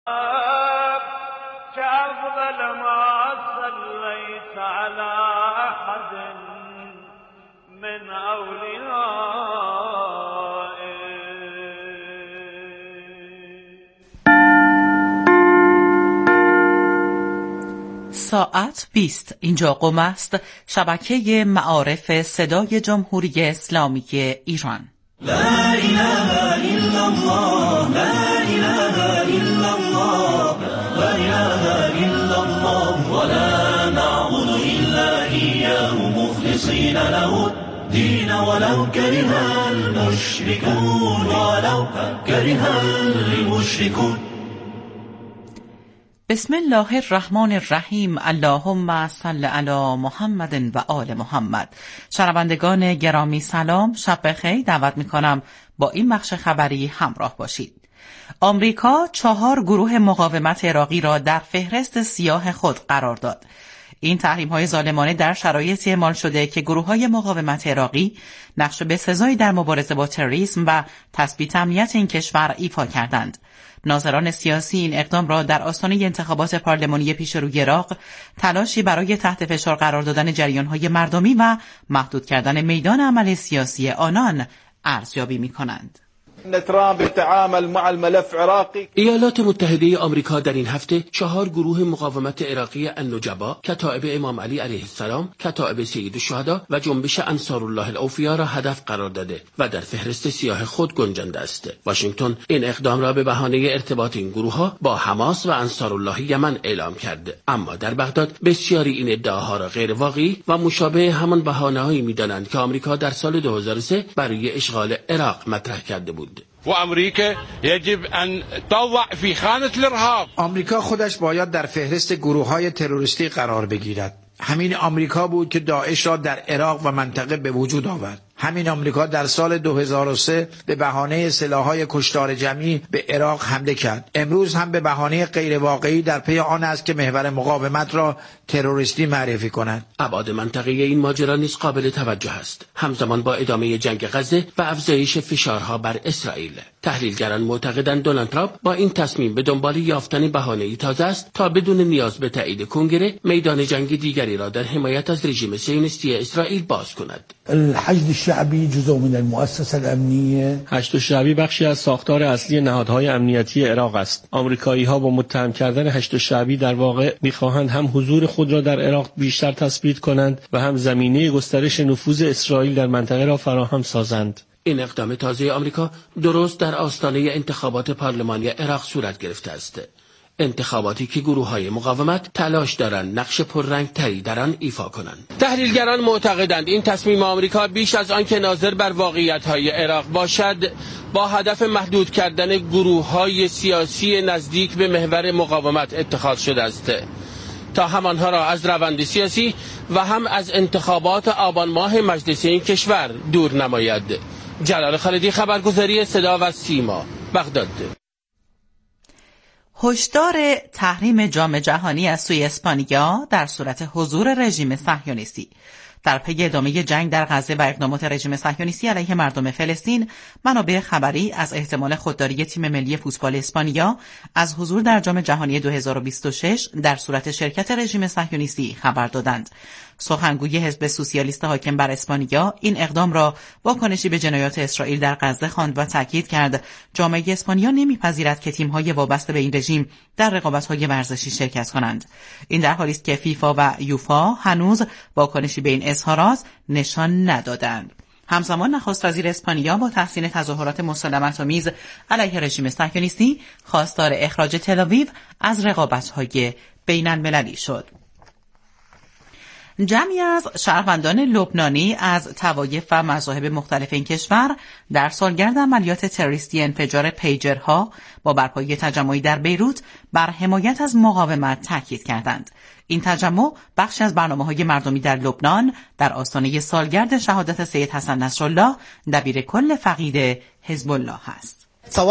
كأفضل ما صليت على أحد من ساعت 20 اینجا قم است، شبکه معارف صدای جمهوری اسلامی ایران. لا اله الا الله لا اله الا الله لا اله الا الله ولا نعبد الا اياه مخلصين له الدين ولو كره المشركون ولو كره المشركون. بسم الله الرحمن الرحیم. اللهم صل علی محمد و آل محمد. شنوندگان گرامی سلام، شب بخیر. دعوت میکنم با این بخش خبری همراه باشید. آمریکا 4 گروه مقاومت عراقی را در فهرست سیاه خود قرار داد. این تحریم‌های ظالمانه در شرایطی اعمال شده که گروه‌های مقاومت عراقی نقش بسزایی در مبارزه با تروریسم و تثبیت امنیت این کشور ایفا کردند. ناظران سیاسی این اقدام را در آستانه انتخابات پارلمانی پیش روی عراق تلاشی برای تحت فشار قرار دادن جریان‌های مردمی و محدود کردن میدان عمل سیاسی آنان ارزیابی می‌کنند. ایالات متحده آمریکا در این هفته 4 گروه مقاومت عراقی النجبا، کتائب امام علی علیه السلام، کتائب سید الشهدا و جنبش انصارالله الاوفیا را هدف قرار داده و در فهرست سیاه خود گنجانده است. واشنگتن این اقدام را به بهانه ارتباط این گروه‌ها با حماس و انصارالله یمن اعلام کرده، اما در بغداد بسیاری این ادعاها را غیر واقعی و مشابه همان بهانه‌هایی می‌دانند که آمریکا در سال 2003 برای اشغال عراق مطرح کرده بود. وامریکا يجب ان تضع في خانه الارهاب. آمریکا خودش باید در فهرست گروه‌های تروریستی قرار بگیرد. همین آمریکا بود که داعش را در عراق و منطقه به وجود آورد. همین آمریکا در سال 2003 به بهانه سلاح‌های کشتار جمعی به عراق حمله کرد. امروز هم به بهانه غیر واقعی در پی آن است که محور مقاومت را تروریستی معرفی کند. ابعاد منطقه‌ای این ماجرا نیز قابل توجه است. همزمان با ادامه جنگ غزه و افزایش فشارها بر اسرائیل، تحلیلگران معتقدند دونالد ترامپ با این تصمیم به دنبال یافتن بهانه‌ای تازه است تا بدون نیاز به تایید کنگره میدان جنگ دیگری را در حمایت از رژیم صهیونیستی اسرائیل باز کند. الحشد الشعبی جزء من المؤسسه الامنیه. حشد الشعبی بخشی از ساختار اصلی نهادهای امنیتی عراق است. آمریکایی‌ها با متهم کردن حشد الشعبی در واقع می‌خواهند هم حضور خود را در عراق بیشتر تثبیت کنند و هم زمینه گسترش نفوذ اسرائیل در منطقه را فراهم سازند. این اقدام تازه آمریکا درست در آستانه انتخابات پارلمانی عراق صورت گرفته است. انتخاباتی که گروه‌های مقاومت تلاش دارند نقش پررنگ‌تری در آن ایفا کنند. تحلیلگران معتقدند این تصمیم آمریکا بیش از آن که ناظر بر واقعیت‌های عراق باشد، با هدف محدود کردن گروه‌های سیاسی نزدیک به محور مقاومت اتخاذ شده است تا هم آنها را از روند سیاسی و هم از انتخابات آبان ماه مجلس این کشور دور نماید. جلال خالدی، خبرگزاری صدا و سیما، بغداد. هشدار تحریم جام جهانی از سوی اسپانیا در صورت حضور رژیم صهیونیستی. در پی ادامه جنگ در غزه و اقدامات رژیم صهیونیستی علیه مردم فلسطین، منابع خبری از احتمال خودداری تیم ملی فوتبال اسپانیا از حضور در جام جهانی 2026 در صورت شرکت رژیم صهیونیستی خبر دادند. سخنگوی حزب سوسیالیست حاکم بر اسپانیا این اقدام را واکنشی به جنایات اسرائیل در غزه خواند و تاکید کرد جامعه اسپانیا نمیپذیرد که تیم‌های وابسته به این رژیم در رقابت‌های ورزشی شرکت کنند. این در حالی است که فیفا و یوفا هنوز واکنشی به این اظهارات نشان ندادند. همزمان نخست وزیر اسپانیا با تحسین تظاهرات مسالمت‌آمیز علیه رژیم صهیونیستی خواستار اخراج تل‌آویو از رقابت‌های بین‌المللی شد. جمعی از شهروندان لبنانی از طوایف و مذاهب مختلف این کشور در سالگرد عملیات تروریستی انفجار پیجرها با برپایی تجمعی در بیروت بر حمایت از مقاومت تاکید کردند. این تجمع بخشی از برنامه‌های مردمی در لبنان در آستانه سالگرد شهادت سید حسن نصرالله دبیر کل فقید حزب الله است.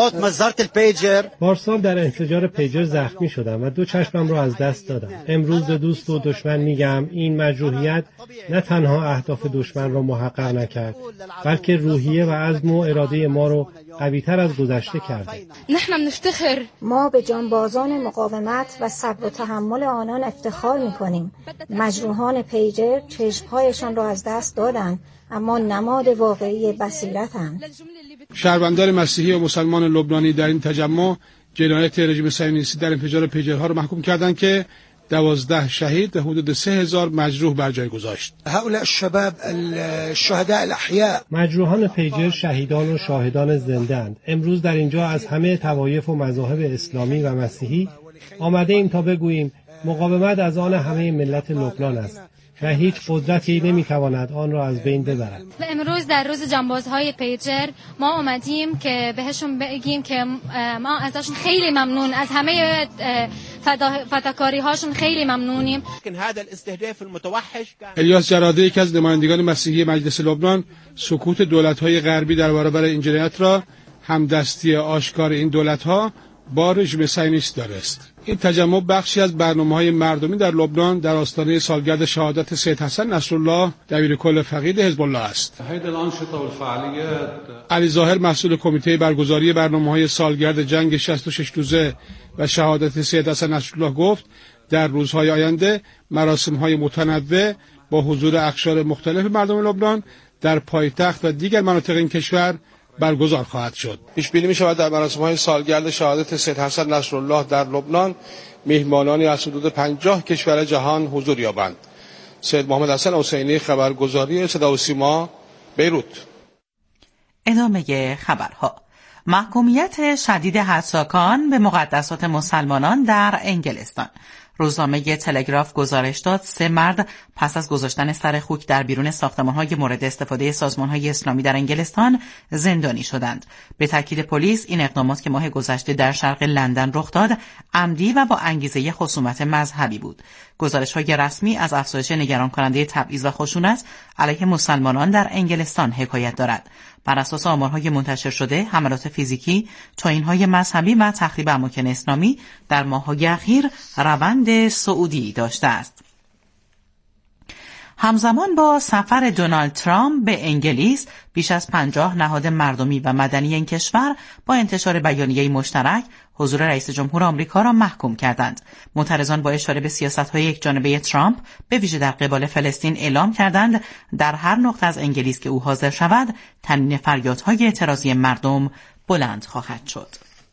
پارسال در انفجار پیجر زخمی شدم و 2 چشمم را از دست دادم. امروز به دوست و دشمن میگم این مجروحیت نه تنها اهداف دشمن را محقق نکرد، بلکه روحیه و عزم و اراده ما را قوی‌تر از گذشته کرده. ما به جانبازان مقاومت و صبر و تحمل آنان افتخار می‌کنیم. مجروحان پیجر چشم‌هایشان را از دست دادند، اما نماد واقعی بصیرتند. شهروندان مسیحی و مسلمان لبنانی در این تجمع جنایت رژیم صهیونیستی در انفجار پیجرها را محکوم کردند که 12 شهید و حدود 3000 مجروح بر جای گذاشت. هؤلاء الشباب الشهداء الاحياء، مجروحان پیجر شهیدان و شاهدان زنده‌اند. امروز در اینجا از همه طوایف و مذاهب اسلامی و مسیحی آمده ایم تا بگوییم مقاومت از آن همه ملت لبنان است و هیچ قدرتی نمیتواند آن را از بین ببرد. و امروز در روز جانبازهای پیجر ما اومدیم که بهشون بگیم که ما ازشون خیلی ممنون، از همه فداکاری هاشون خیلی ممنونیم. الیاس جراده، یکی از نمایندگان مسیحی مجلس لبنان، سکوت دولت‌های غربی در برابر این جنایت را همدستی آشکار این دولت‌ها با رژیم صهیونیستی دانست. این تجمع بخشی از برنامه‌های مردمی در لبنان در آستانه سالگرد شهادت سید حسن نصرالله دبیرکل فقید حزب الله است. علی ظاهر، مسئول کمیته برگزاری برنامه‌های سالگرد جنگ 66 روزه و شهادت سید حسن نصرالله گفت در روزهای آینده مراسم‌های متنوع با حضور اقشار مختلف مردم لبنان در پایتخت و دیگر مناطق این کشور برگزار خواهد شد. پیش بینی می شود در مراسم‌های سالگرد شهادت سید حسن نصرالله در لبنان میهمانانی از حدود 50 کشور جهان حضور یابند. سید محمد حسن حسینی، خبرگزاری صدا و سیما، بیروت. ادامه خبرها. محکومیت شدید حساکان به مقدسات مسلمانان در انگلستان. روزنامه تلگراف گزارش داد 3 مرد پس از گذاشتن سر خوک در بیرون ساختمان‌های مورد استفاده سازمان‌های اسلامی در انگلستان زندانی شدند. به تاکید پلیس این اقدامات که ماه گذشته در شرق لندن رخ داد عمدی و با انگیزه خصومت مذهبی بود. گزارش‌های رسمی از افزایش نگران کننده تبعیض و خشونت علیه مسلمانان در انگلستان حکایت دارد. بر اساس آمارهای منتشر شده، حملات فیزیکی، توهین‌های مذهبی و تخریب اماکن اسلامی در ماه‌های اخیر روند صعودی داشته است. همزمان با سفر دونالد ترامپ به انگلیس، بیش از 50 نهاد مردمی و مدنی این کشور با انتشار بیانیه‌ای مشترک حضور رئیس جمهور آمریکا را محکوم کردند. معترضان با اشاره به سیاست‌های یکجانبه ترامپ به ویژه در قبال فلسطین اعلام کردند در هر نقطه از انگلیس که او حاضر شود، تنین فریادهای اعتراضی مردم بلند خواهد شد.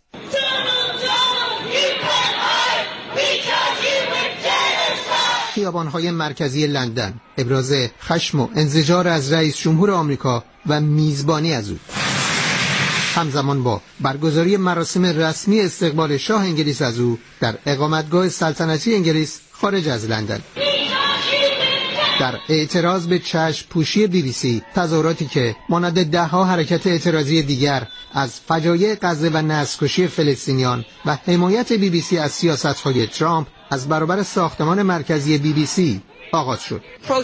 خیابان‌های مرکزی لندن ابراز خشم و انزجار از رئیس جمهور آمریکا و میزبانی از او. همزمان با برگزاری مراسم رسمی استقبال شاه انگلیس از او در اقامتگاه سلطنتی انگلیس خارج از لندن. در اعتراض به چشم پوشی BBC، تظاهراتی که مانند ده‌ها حرکت اعتراضی دیگر از فجایع غزه و نسل‌کشی فلسطینیان و حمایت BBC از سیاست‌های ترامپ از برابر ساختمان مرکزی BBC آغاز شد.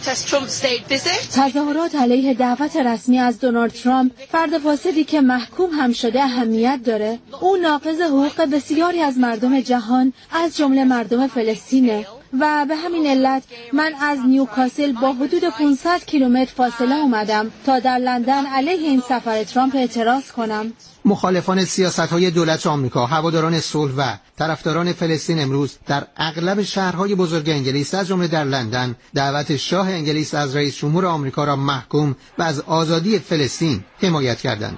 تظاهرات علیه دعوت رسمی از دونالد ترامپ، فرد فاسدی که محکوم هم شده، اهمیت داره. او ناقض حقوق بسیاری از مردم جهان از جمله مردم فلسطینه و به همین علت من از نیوکاسل با حدود 500 کیلومتر فاصله اومدم تا در لندن علیه این سفر ترامپ اعتراض کنم. مخالفان سیاست‌های دولت آمریکا، هواداران صلح و طرفداران فلسطین امروز در اغلب شهرهای بزرگ انگلیس از جمله در لندن دعوت شاه انگلیس از رئیس جمهور آمریکا را محکوم و از آزادی فلسطین حمایت کردند.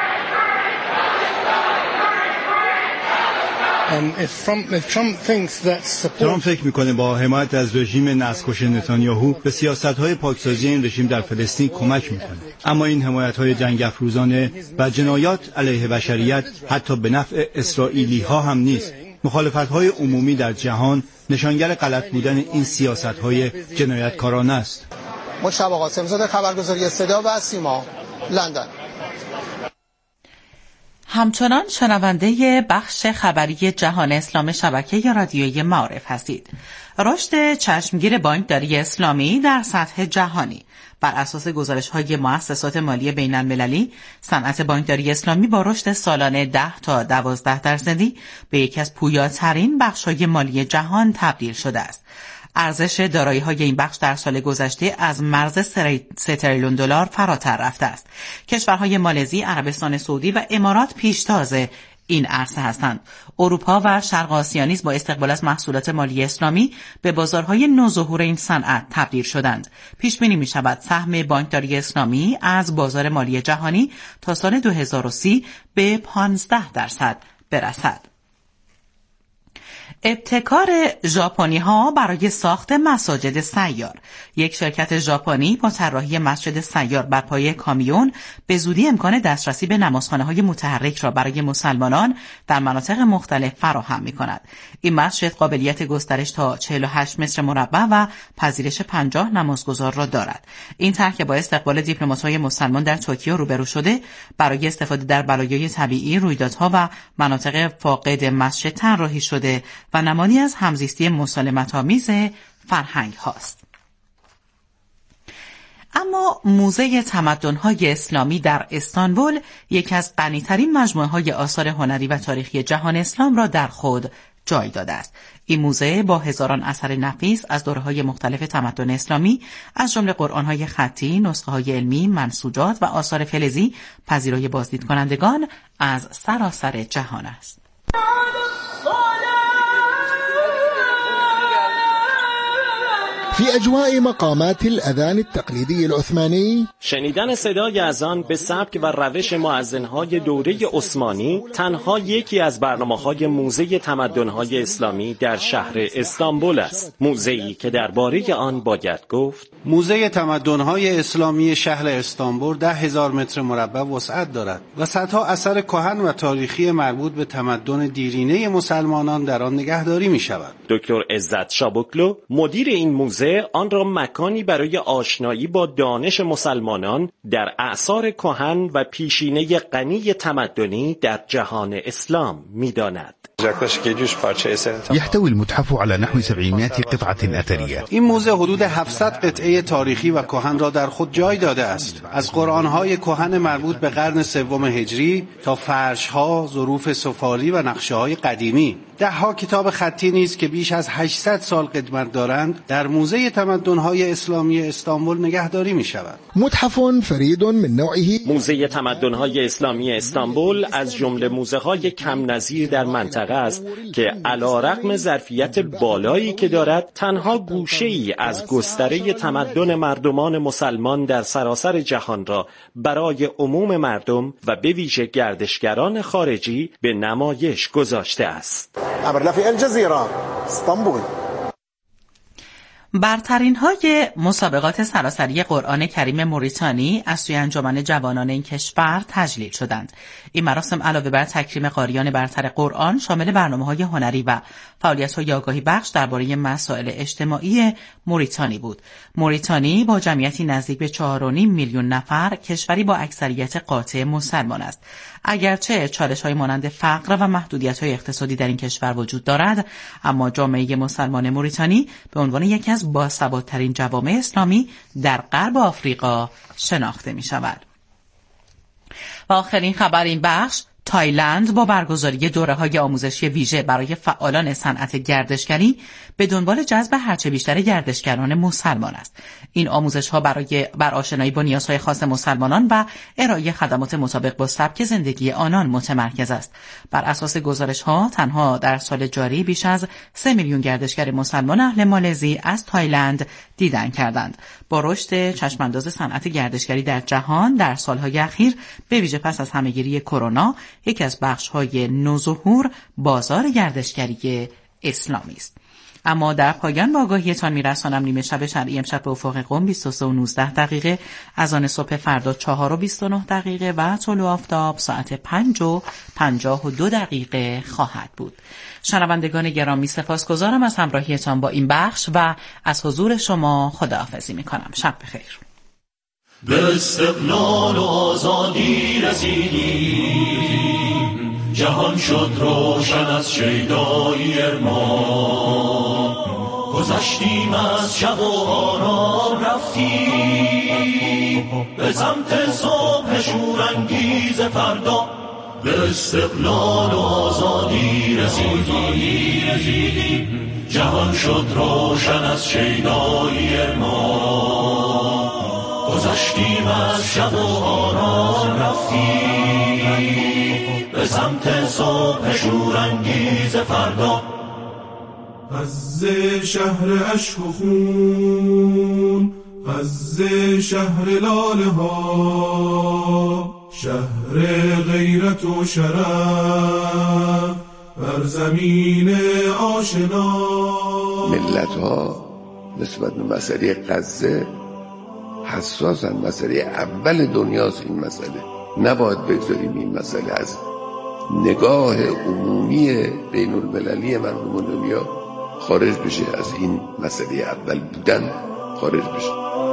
ترامپ فکر میکنه با حمایت از رژیم نسل‌کش نتانیاهو به سیاست‌های پاکسازی این رژیم در فلسطین کمک میکنه، اما این حمایت‌های جنگ افروزانه و جنایات علیه بشریت حتی به نفع اسرائیلی‌ها هم نیست. مخالفت‌های عمومی در جهان نشانگر غلط بودن این سیاست‌های جنایتکارانه است. مجتبی قاسم‌زاده، خبرگزاری صدا و سیما، لندن. همچنان شنونده بخش خبری جهان اسلام شبکه رادیویی معارف هستید. رشد چشمگیر بانکداری اسلامی در سطح جهانی. بر اساس گزارش‌های مؤسسات مالی بین‌المللی، صنعت بانکداری اسلامی با رشد سالانه 10 تا 12% به یکی از پویاترین بخش‌های مالی جهان تبدیل شده است. ارزش دارایی‌های این بخش در سال گذشته از مرز 3 تریلیون دلار فراتر رفته است. کشورهای مالزی، عربستان سعودی و امارات پیشتاز این عرصه هستند. اروپا و شرق آسیا نیز با استقبال از محصولات مالی اسلامی به بازارهای نوظهور این صنعت تبدیل شدند. پیش بینی می شود سهم بانکداری اسلامی از بازار مالی جهانی تا سال 2030 به 15% برسد. ابتکار ژاپنی ها برای ساخت مساجد سیار. یک شرکت ژاپنی با طراحی مسجد سیار بر پایه کامیون به زودی امکان دسترسی به نمازخانه های متحرک را برای مسلمانان در مناطق مختلف فراهم می کند. این مسجد قابلیت گسترش تا 48 متر مربع و پذیرش 50 نمازگزار را دارد. این طرح که با استقبال دیپلمات‌های مسلمان در توکیو روبرو شده، برای استفاده در بلایای طبیعی، رویدادها و مناطق فاقد مسجد طراحی شده و نمادی از همزیستی مسالمت‌آمیز فرهنگ هاست. اما موزه تمدن‌های اسلامی در استانبول یکی از غنی‌ترین مجموعه‌های آثار هنری و تاریخی جهان اسلام را در خود جای داده است. این موزه با هزاران اثر نفیس از دوره‌های مختلف تمدن اسلامی از جمله قرآن‌های خطی، نسخه‌های علمی، منسوجات و آثار فلزی پذیرای بازدید کنندگان از سراسر جهان است. في أجواء مقامات الأذان التقليدي العثماني شنیدن صدای اذان به سبک و روش مؤذن‌های دوره عثمانی تنها یکی از برنامه‌های موزه تمدن‌های اسلامی در شهر استانبول است. موزه‌ای که درباره آن باید گفت موزه تمدن‌های اسلامی شهر استانبول 10,000 متر مربع وسعت دارد و صدها اثر کهن و تاریخی مربوط به تمدن دیرینه مسلمانان در آن نگهداری می‌شود. دکتر عزت شابوکلو مدیر این موزه آن را مکانی برای آشنایی با دانش مسلمانان در اعصار کهن و پیشینه غنی تمدنی در جهان اسلام می‌داند. يحتوي المتحف على نحو 700 قطعة أثرية. این موزه حدود 700 قطعه تاریخی و کهن را در خود جای داده است. از قرآن‌های کهن مربوط به قرن 3 هجری تا فرش‌ها، ظروف سفالی و نقشه‌های قدیمی. 10 کتاب خطی نیز که بیش از 800 سال قدمت دارند در موزه تمدن‌های اسلامی استانبول نگهداری می‌شود. متحف فرید من نوعه. موزه تمدن‌های اسلامی استانبول از جمله موزه‌های کم نظیر در منطقه است که علی‌رغم ظرفیت بالایی که دارد تنها گوشه‌ای از گستره تمدن مردمان مسلمان در سراسر جهان را برای عموم مردم و به ویژه گردشگران خارجی به نمایش گذاشته است. الجزیره استانبول. برترین های مسابقات سراسری قرآن کریم موریتانی از سوی انجمن جوانان این کشور تجلیل شدند. این مراسم علاوه بر تکریم قاریان برتر قرآن شامل برنامه‌های هنری و فعالیت‌های آگاهی بخش درباره مسائل اجتماعی موریتانی بود. موریتانی با جمعیتی نزدیک به 4.5 میلیون نفر کشوری با اکثریت قاطع مسلمان است. اگرچه چالش‌های مانند فقر و محدودیت‌های اقتصادی در این کشور وجود دارد، اما جامعه مسلمان موریتانی به عنوان یکی از باثبات‌ترین جوامع اسلامی در غرب آفریقا شناخته می‌شود. و آخرین خبر این بخش، تایلند با برگزاری دوره‌های آموزشی ویژه برای فعالان صنعت گردشگری به دنبال جذب هرچه بیشتر گردشگران مسلمان است. این آموزش‌ها بر آشنایی با نیازهای خاص مسلمانان و ارائه خدمات مطابق با سبک زندگی آنان متمرکز است. بر اساس گزارش‌ها تنها در سال جاری بیش از 3 میلیون گردشگر مسلمان اهل مالزی از تایلند دیدن کردند. با رشد چشمانداز صنعت گردشگری در جهان در سالهای اخیر به ویژه پس از همهگیری کرونا، یکی از بخش‌های نوظهور بازار گردشگری اسلامی است. اما در پایان با آگاهیتان میرسانم نیمه شب شرعی امشب به افق قم 23:19 از آن صبح فردا 4:29 و طلوع آفتاب ساعت 5:52 خواهد بود. شنوندگان گرامی سپاسگزارم از همراهیتان با این بخش و از حضور شما خداحافظی میکنم. شب بخیر. به استقلال و آزادی رسیدیم، جهان شد روشن از شیدایی ارمان، گذشتیم از شب و آرام رفتیم به سمت صبح شورانگیز فردا. به استقلال و آزادی رسیدیم، جهان شد روشن از شیدای ما. گذشتیم از شب و آرام رفتیم به سمت صبح شورانگیز فردا. غزه شهر عشق و خون، غزه شهر لاله ها، شهر غیرت و شرف بر زمین آشنا. ملت ها نسبت به مسئله غزه حساسن. مسئله اول دنیاست این مسئله. نباید بگذاریم این مسئله از نگاه عمومی بین المللی مردم دنیا خارج بشه، از این مسئله اول بودن خارج بشه.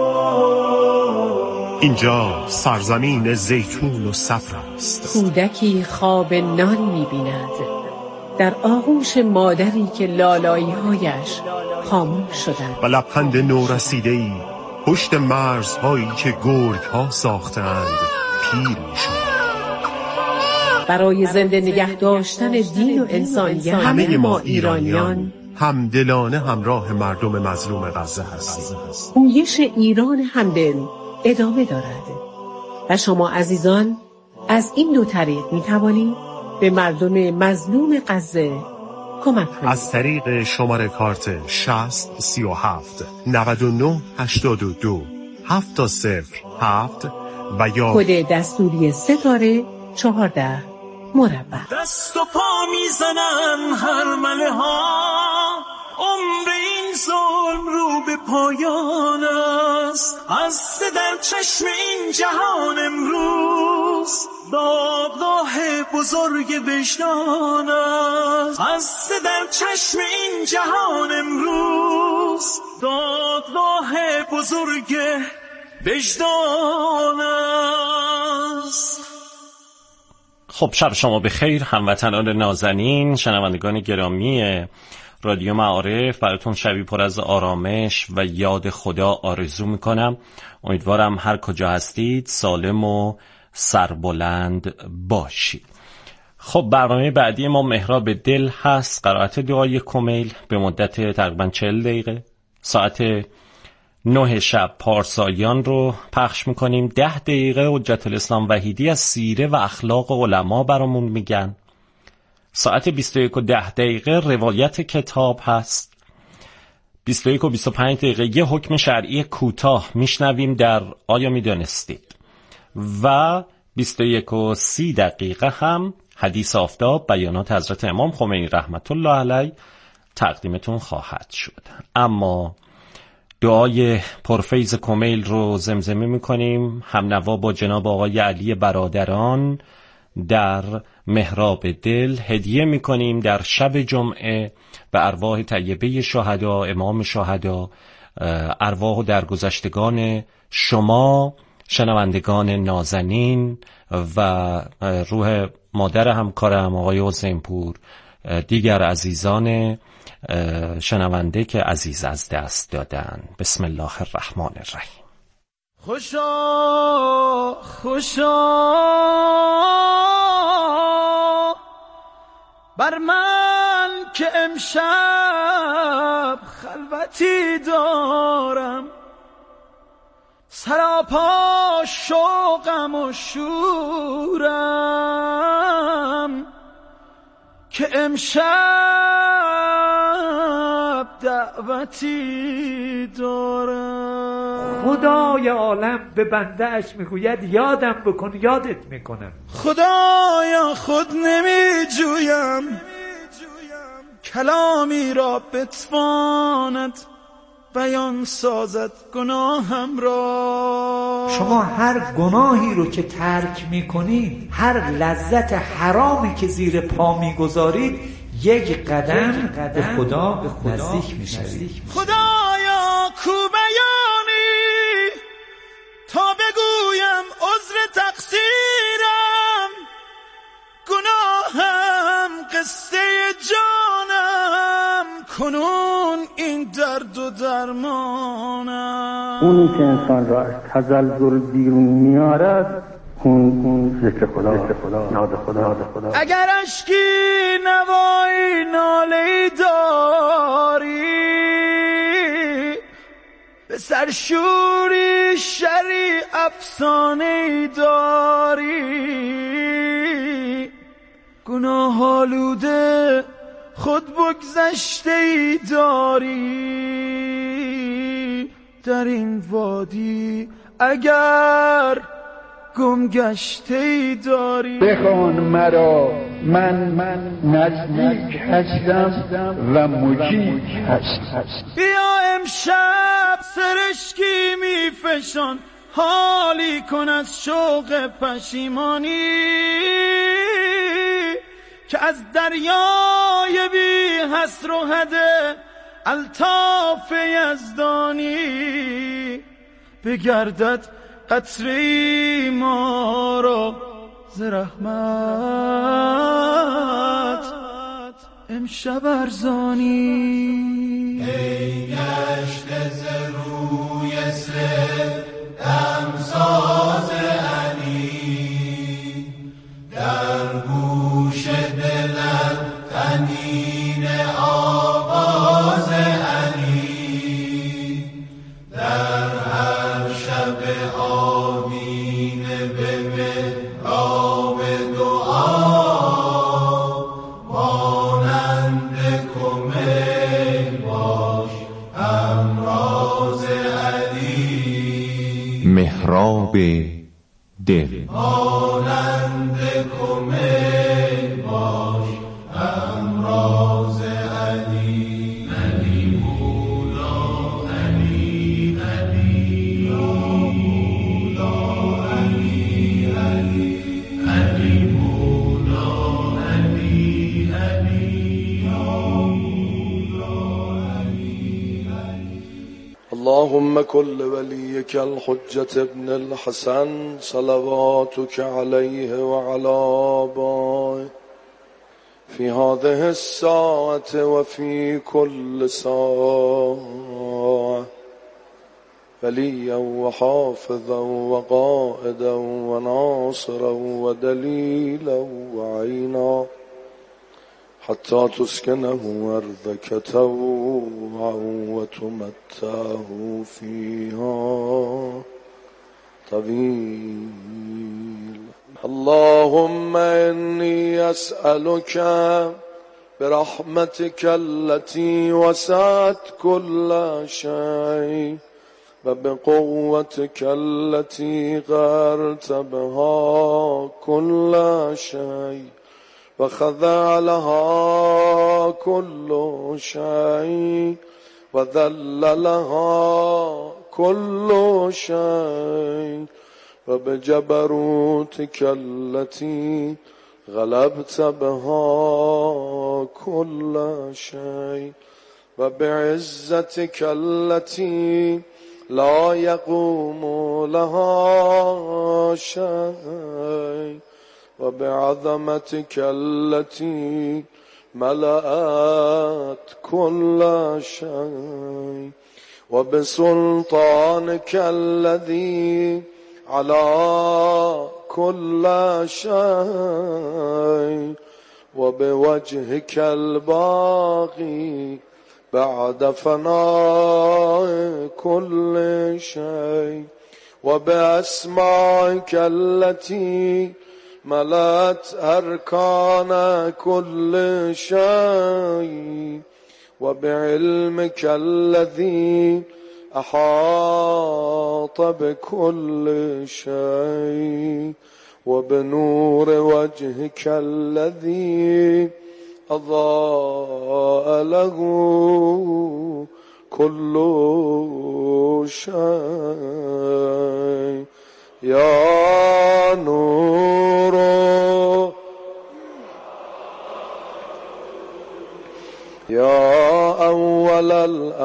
اینجا سرزمین زیتون و صفر است. کودکی خواب نان می‌بیند در آغوش مادری که لالایی‌هایش خاموش شدند و لبخند نورسیده‌ای پشت مرزهایی که گرگ‌ها ساختند پیر می‌شد. برای زنده نگه داشتن دین و انسانیت همه ما ایرانیان همدلانه همراه مردم مظلوم غزه هستیم. پویش ایران همدل ادامه دارد و شما عزیزان از این دو طریق می توانید به مردم مظلوم غزه کمک کنید. از طریق شماره کارت 60 37 99 82 707 و یا کد دستوری ستاره 14 مربع. دست و پا میزنن هرمله ها، عمر این ظلم رو به پایان است. از در چشم این جهان امروز دادگاه بزرگ وجدان است. از در چشم این جهان امروز دادگاه بزرگ وجدان است. خب شب شما بخیر هموطنان نازنین، شنوندگان گرامی رادیو معارف. براتون شبی پر از آرامش و یاد خدا آرزو میکنم. امیدوارم هر کجا هستید سالم و سربلند باشید. خب برنامه بعدی ما محراب دل هست، قرائت دعای کمیل به مدت تقریبا 40 دقیقه. ساعت 9 شب پارسایان رو پخش میکنیم. 10 دقیقه حجت الاسلام وحیدی از سیره و اخلاق علما برامون میگن. ساعت 21 و 10 دقیقه روایت کتاب هست. 21 و 25 دقیقه یه حکم شرعی کوتاه میشنویم در آیا میدانستید. و 21 و 30 دقیقه هم حدیث آفتاب بیانات حضرت امام خمینی رحمت الله علیه تقدیمتون خواهد شد. اما دعای پرفیض کمیل رو زمزمه میکنیم هم نوا با جناب آقای علی برادران در محراب دل. هدیه میکنیم در شب جمعه به ارواح طیبه شهدا، امام شهدا، ارواح درگذشتگان شما شنوندگان نازنین و روح مادر همکارم آقای حسین پور، دیگر عزیزان شنونده که عزیز از دست دادن. بسم الله الرحمن الرحیم. خوشا خوشا بر من که امشب خلوتی دارم، سراپا شوقم و شورم که امشب دعوتی دارم. خدای عالم به بنده اش میگوید یادم بکن یادت میکنم. خدایا خود نمی جویم کلامی را بتواند بیان سازد گناهم را. شما هر گناهی رو که ترک میکنید، هر لذت حرامی که زیر پا میگذارید، یک قدم به خدا نزدیک میشوید. خدایا کو بیانی تا بگویم عذر تقصیرم، گناهم قصه جانم، کنون این درد و درمانم. اونی که انسان را از تزلزل بیرون میارد اون ذکر خدا، یاد خدا. اگر اشکی نوایی ناله‌ای داری به سرشوری شری افسانه داری، گناه آلوده خود بگذشته داری، در این وادی اگر گم گشته داری. بخوان مرا، من نزدیک هستم و مجیب هستم. بیا امشب سرشکی میفشان، حالی کن از شوق پشیمانی، که از دریای بی حصر و حده الطاف یزدانی، بگردد قطره ما را ز رحمت امشب ارزانی. ای گشته ز روی سر دمساز علی، در گوش دلت طنین آواز علی، در هر شب آمینه به محراب دعا، مانند کمیل باش همراز علی. محراب دل، مانند کمیل باش همراز علی. علی مولا، علی علی مولا، علی علی علی مولا، علی علی مولا، علی علی. اللهم كل وليك الحجة ابن الحسن صلواتك عليه وعلى آبائه في هذه الساعة وفي كل ساعة، وليا وحافظا وقائدا وناصرا ودليلا وعينا، حتى تسكنه أرضك طوعا وتمتعه فيها طويل. اللهم إني أسألك برحمتك التي وسعت كل شيء وبقوتك التي غرت بها كل شيء وخضع لها كل شيء وذل لها كل شيء، وبجبروتك التي غلبت بها كل شيء وبعزتك التي لا يقوم لها شيء وبعظمتك التي ملأت كل شيء وبسلطانك الذي على كل شيء وبوجهك الباقي بعد فناء كل شيء وبأسمائك التي ملأت أركان كل شيء وبعلمك الذي أحاط بكل شيء وبنور وجهك الذي أضاء له كل شيء يا نور يا أول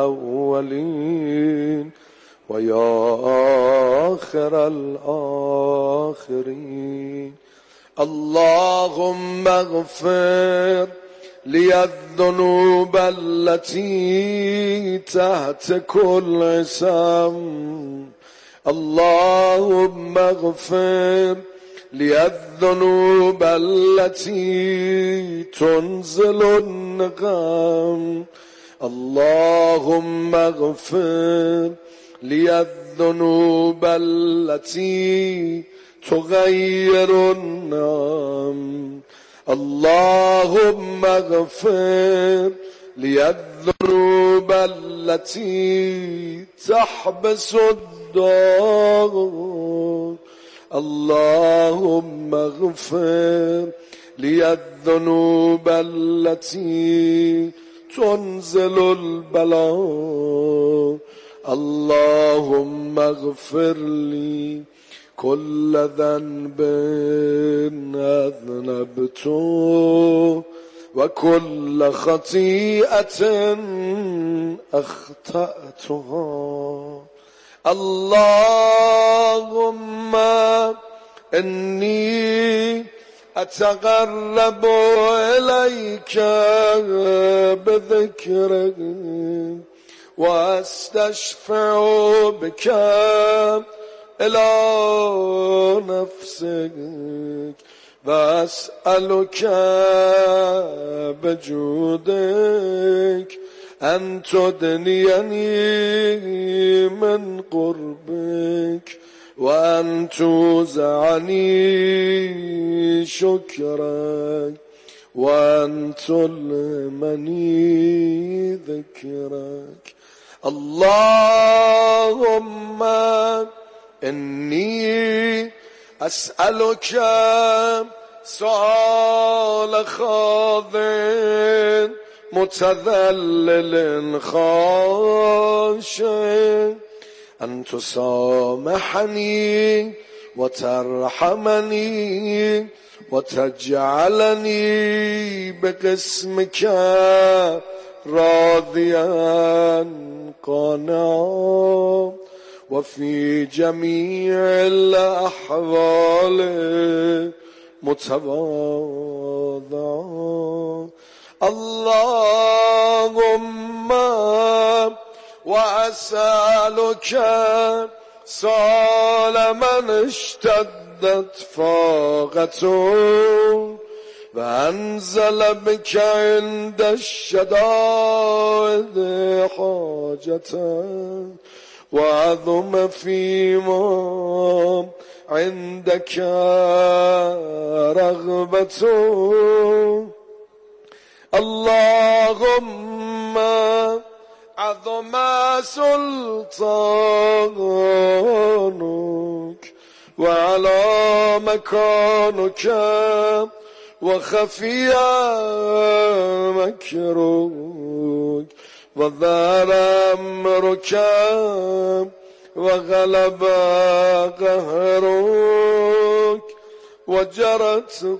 الأولين ويا آخر الآخرين. اللهم اغفر لي الذنوب التي تحت كل اسم. اللهم اغفر لي الذنوب التي تنزل النقم. اللهم اغفر لي الذنوب التي تغير النعم اللهم اغفر لي الذنوب التي تحبس الدار اللهم اغفر لي الذنوب التي تنزل البلاء اللهم اغفر لي كل ذنب أذنبته وكل خطيئة أخطأتها اللهم إني أتقرب إليك بذكرك وأستشفع بك إلى نفسك وأسألك بجودك أن تدنيني من قربك وأن توزعني شكرك وأن تلهمني ذكرك اللهم إني أسألك سؤال خاضع متذلل خاشع أن تسامحني وترحمني وتجعلني بقسمك راضيا قانعا وفي جميع الأحوال متواضعا اللهم وأسألك سؤال من اشتدت فاقته وأنزل بك عند الشدائد حاجته وعظم فيما عندك رغبته اللهم عظم سلطانك وعلى مكانك وخفي مكرك وظهر أمرك وغلب قهرك وجرت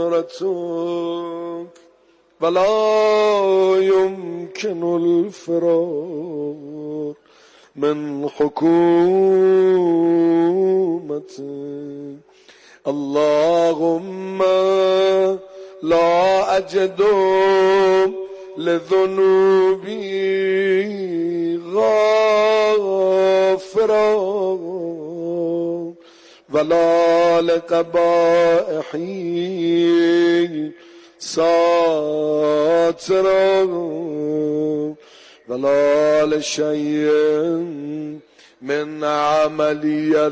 قدرتك ولا يمكن الفرار من حكومتك اللهم لا أجد لذنوبي غافرا ولا لقبائحي ساترا ولا لشيء من عملي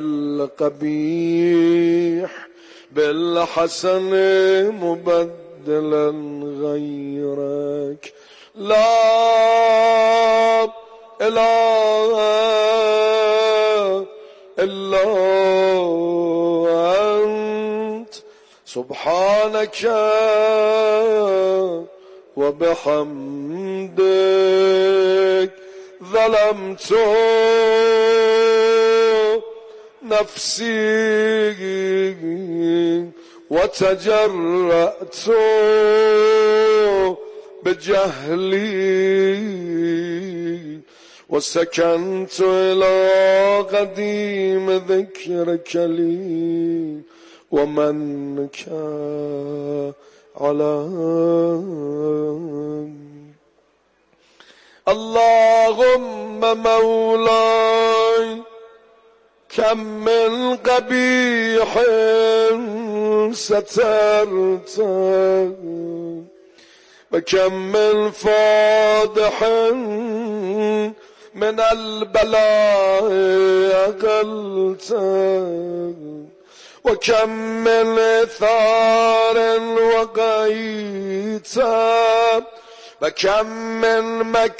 القبيح بالحسن مبدلا غيرك لا إله إلا أنت سبحانك وبحمدك ظلمت نفسي وتجرأت بجهلي وسكنت إلى قديم ذكرك لي ومنك علي اللهم مولاي كم من قبيح سترت وكم من فاضح من البلاء أقلت وكم من ثار وقيت وكم من